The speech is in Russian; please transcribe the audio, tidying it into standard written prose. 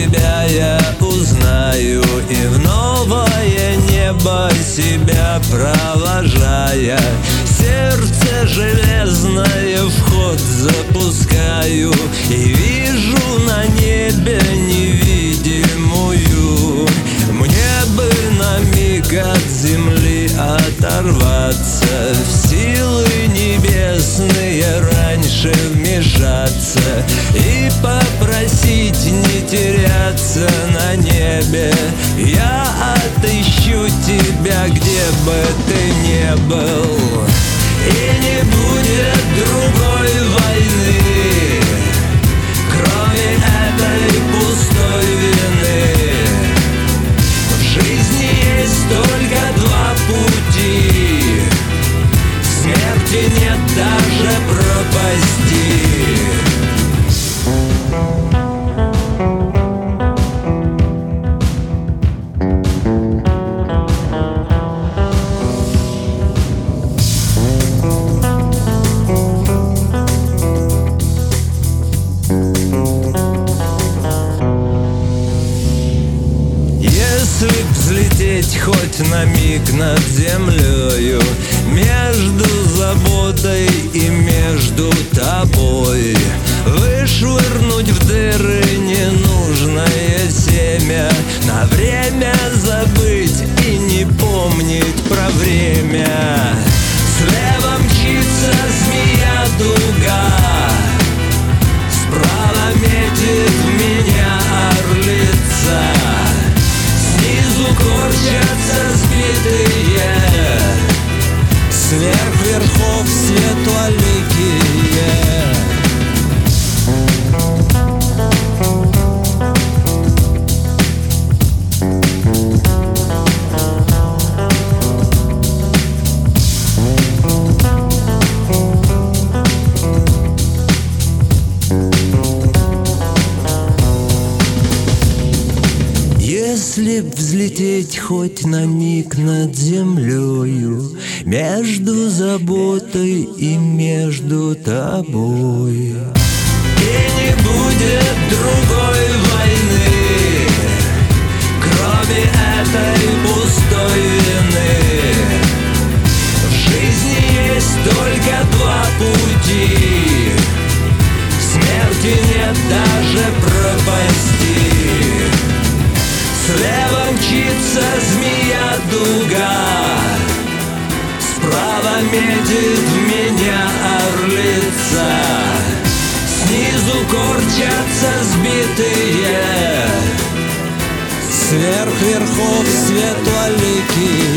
тебя я узнаю, и в новое небо себя провожая, сердце железное вход запускаю, и вижу на небе невидимую. Мне бы на миг от земли оторваться, в силы небесные раньше вмешаться и попросить не теряться на небе. Я отыщу тебя, где бы ты ни был, и не будет другой войны, кроме этой пустой вины. В жизни есть только два пути, в смерти нет даже пропасти. Если б взлететь хоть на миг над землею, между заботой и между тобой, вышвырнуть в дыры ненужное семя, на время забыть и не помнить про время. Слева мчится змея-дуга, справа метит в меня орлица, снизу корчатся сбитые, сверх верхов светлоликие. Если б взлететь хоть на миг над землею, между заботой и между тобой, и не будет другой войны, кроме этой пустой вины. В жизни есть только два пути, в смерти нет даже пропасти. Слева мчится змея-дуга, справа метит в меня орлица, снизу корчатся сбитые, сверх верхов светлоликие.